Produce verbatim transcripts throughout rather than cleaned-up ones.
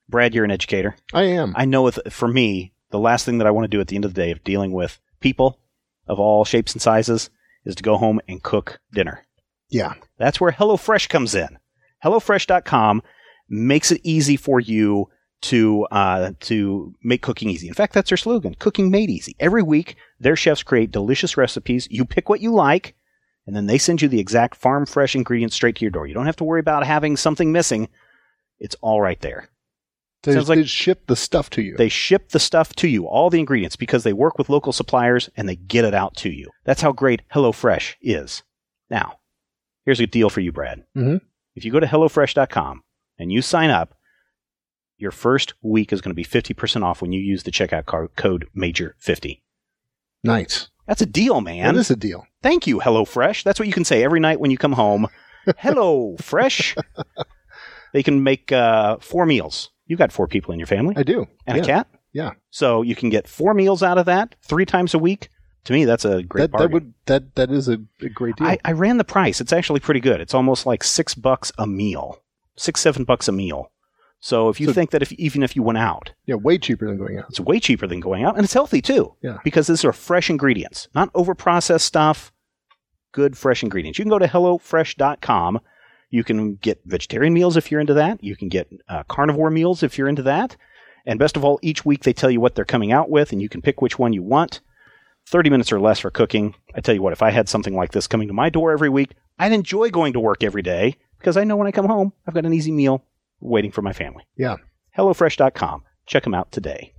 Brad, you're an educator. I am. I know with, for me, the last thing that I want to do at the end of the day of dealing with people of all shapes and sizes is to go home and cook dinner. Yeah. That's where HelloFresh comes in. HelloFresh dot com makes it easy for you to uh, to make cooking easy. In fact, that's their slogan, cooking made easy. Every week, their chefs create delicious recipes. You pick what you like, and then they send you the exact farm fresh ingredients straight to your door. You don't have to worry about having something missing. It's all right there. They, Sounds like they ship the stuff to you. They ship the stuff to you, all the ingredients, because they work with local suppliers and they get it out to you. That's how great HelloFresh is. Now, here's a deal for you, Brad. Mm-hmm. If you go to HelloFresh dot com and you sign up, your first week is going to be fifty percent off when you use the checkout card code Major fifty. Nice. That's a deal, man. That is a deal. Thank you, HelloFresh. That's what you can say every night when you come home. Hello, Fresh. They can make uh, four meals. You got four people in your family. I do. And yeah. a cat? Yeah. So you can get four meals out of that three times a week. To me, that's a great that, bargain. That, would, that, that is a, a great deal. I, I ran the price. It's actually pretty good. It's almost like six bucks a meal. Six, seven bucks a meal. So if you So- think that if even if you went out, yeah, way cheaper than going out. it's way cheaper than going out. And it's healthy, too. Yeah. Because these are fresh ingredients. Not over-processed stuff. Good, fresh ingredients. You can go to Hello Fresh dot com. You can get vegetarian meals if you're into that. You can get uh, carnivore meals if you're into that. And best of all, each week they tell you what they're coming out with, and you can pick which one you want. thirty minutes or less for cooking. I tell you what, if I had something like this coming to my door every week, I'd enjoy going to work every day because I know when I come home, I've got an easy meal waiting for my family. Yeah. Hello Fresh dot com. Check them out today.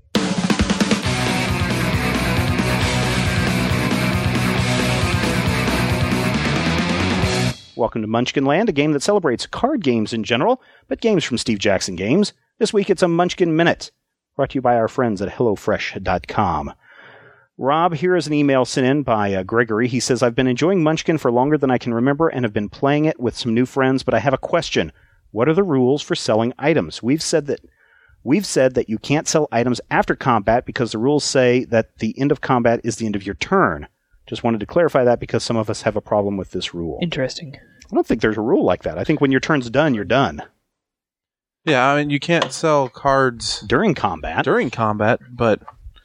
Welcome to Munchkin Land, a game that celebrates card games in general, but games from Steve Jackson Games. This week it's a Munchkin Minute, brought to you by our friends at Hello Fresh dot com. Rob, here is an email sent in by uh, Gregory. He says, I've been enjoying Munchkin for longer than I can remember and have been playing it with some new friends, but I have a question. What are the rules for selling items? We've said that we've said that you can't sell items after combat because the rules say that the end of combat is the end of your turn. Just wanted to clarify that because some of us have a problem with this rule. Interesting. I don't think there's a rule like that. I think when your turn's done, you're done. Yeah, I mean, you can't sell cards During combat. during combat, but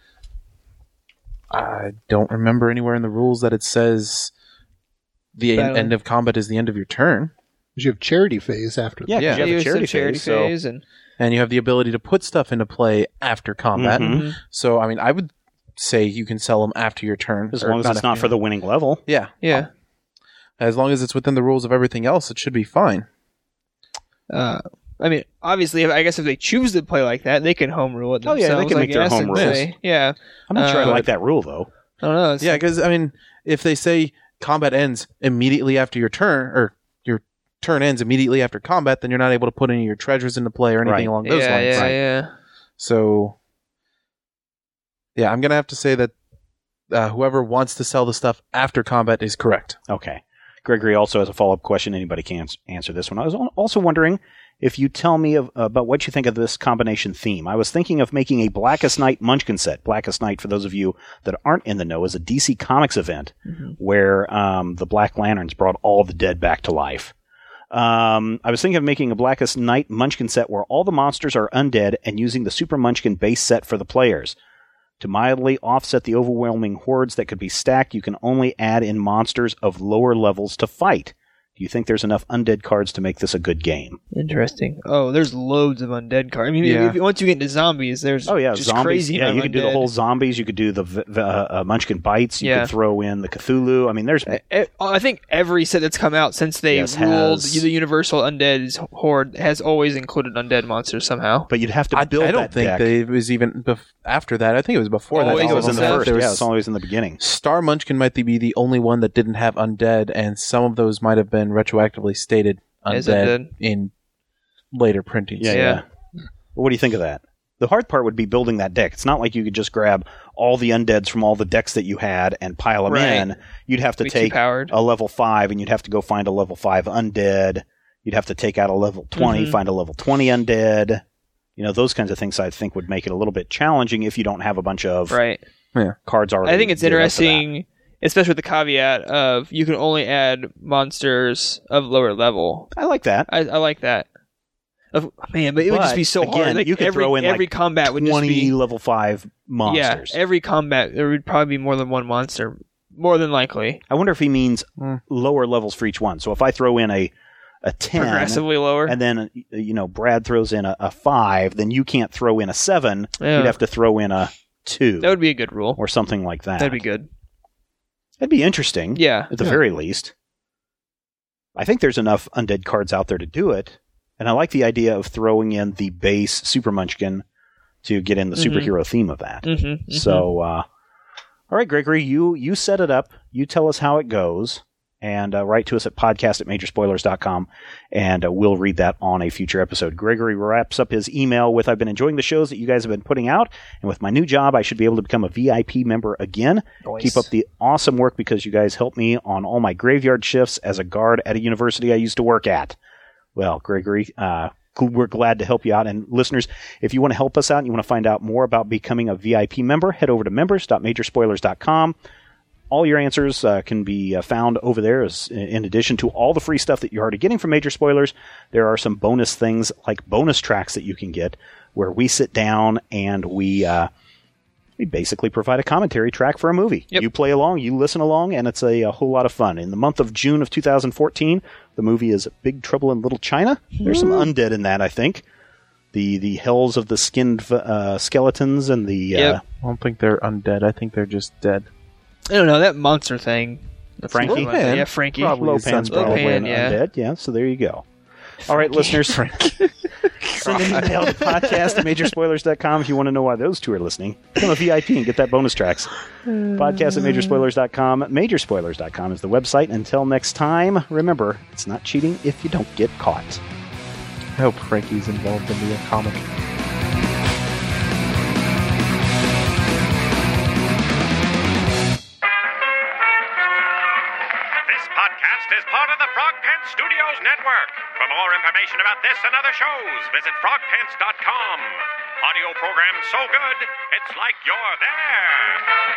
I don't remember anywhere in the rules that it says the Battle. end of combat is the end of your turn. Because you have charity phase after Yeah, 'cause Yeah. you have You a said charity, charity phase. So phase and And you have the ability to put stuff into play after combat. Mhm. So, I mean, I would say you can sell them after your turn. as or long as it's after not your- for the winning level. Yeah. yeah. As long as it's within the rules of everything else, it should be fine. Uh, I mean, obviously, if, I guess if they choose to play like that, they can home rule it Oh, themselves. yeah, they can I make their guess, home and rules. say- yeah. I'm not sure I Uh, like that rule, though. I don't know. It's, Yeah, because, I mean, if they say combat ends immediately after your turn, or your turn ends immediately after combat, then you're not able to put any of your treasures into play or anything Right. along those yeah, lines. yeah, Right. yeah. So, yeah, I'm going to have to say that uh, whoever wants to sell the stuff after combat is correct. Okay. Gregory also has a follow-up question. Anybody can ans- answer this one. I was al- also wondering if you tell me of, about what you think of this combination theme. I was thinking of making a Blackest Night Munchkin set. Blackest Night, for those of you that aren't in the know, is a D C Comics event where um, the Black Lanterns brought all the dead back to life. Um, I was thinking of making a Blackest Night Munchkin set where all the monsters are undead and using the Super Munchkin base set for the players. To mildly offset the overwhelming hordes that could be stacked, you can only add in monsters of lower levels to fight. Do you think there's enough undead cards to make this a good game? Interesting. Oh, there's loads of undead cards. I mean, Yeah. if, once you get into zombies, there's Oh, yeah, just zombies. crazy. Yeah, amount you of could do the undead. whole zombies. You could do the v- v- uh, uh, Munchkin Bites. You Yeah. could throw in the Cthulhu. I mean, there's... I, I- I think every set that's come out since they Yes, ruled has- the Universal Undead Horde has always included undead monsters somehow. But you'd have to I, build I don't that think deck. that it was even bef- after that. I think it was before Oh, that. I I think it all was in of the them. first. There was Yeah, it's always in the beginning. Star Munchkin might be the only one that didn't have undead, and some of those might have been retroactively stated As undead undead. in later printings. Yeah, Yeah. yeah. Well, what do you think of that? The hard part would be building that deck. It's not like you could just grab all the undeads from all the decks that you had and pile them Right. in. You'd have to Be too take powered. a level five, and you'd have to go find a level five undead. You'd have to take out a level twenty, Mhm. find a level twenty undead. You know, those kinds of things I think would make it a little bit challenging if you don't have a bunch of Right. cards already. I think it's geared up for that. interesting, especially with the caveat of you can only add monsters of lower level. I like that. I, I like that. Of, man, but it would But, just be so again, hard. Like you could every throw in, every like, combat would just twenty be level five monsters. yeah. Every combat there would probably be more than one monster, more than likely. I wonder if he means Mm. lower levels for each one. So if I throw in a a ten, Progressively lower. and then uh, you know Brad throws in a, a five, then you can't throw in a seven. Yeah. You'd have to throw in a two That would be a good rule. or something like that. That'd be good. That'd be interesting. Yeah. At the Yeah. very least. I think there's enough undead cards out there to do it, and I like the idea of throwing in the base Super Munchkin to get in the Mhm. superhero theme of that. Mm-hmm, So, uh, all right, Gregory, you you set it up. You tell us how it goes, and uh, write to us at podcast at major spoilers dot com, and uh, we'll read that on a future episode. Gregory wraps up his email with, I've been enjoying the shows that you guys have been putting out, and with my new job, I should be able to become a V I P member again. Keep up the awesome work because you guys help me on all my graveyard shifts as a guard at a university I used to work at. Well, Gregory, uh, gl- we're glad to help you out. And listeners, if you want to help us out and you want to find out more about becoming a V I P member, head over to members dot major spoilers dot com. All your answers uh, can be uh, found over there. As, in addition to all the free stuff that you're already getting from Major Spoilers, there are some bonus things like bonus tracks that you can get where we sit down and we uh, we basically provide a commentary track for a movie. Yep. You play along, you listen along, and it's a, a whole lot of fun. In the month of June of two thousand fourteen, the movie is Big Trouble in Little China. There's some undead in that, I think. The the hells of the skinned uh, skeletons and the... Yep. Uh, I don't think they're undead. I think they're just dead. I don't know that monster thing. That's Frankie? something like that. Lopan. Yeah, Frankie. Probably. Lopan's Lopan, probably an yeah. undead. Yeah, so there you go. All right, listeners. Send an email to podcast at major spoilers dot com if you want to know why those two are listening. Become a V I P and get that bonus tracks. Podcast at major spoilers dot com. major spoilers dot com is the website. Until next time, remember, it's not cheating if you don't get caught. I hope Frankie's involved in the comic. This podcast is part of the Frog Pants Studios Network. For more information about this and other shows, visit frog pants dot com. Audio program so good, it's like you're there.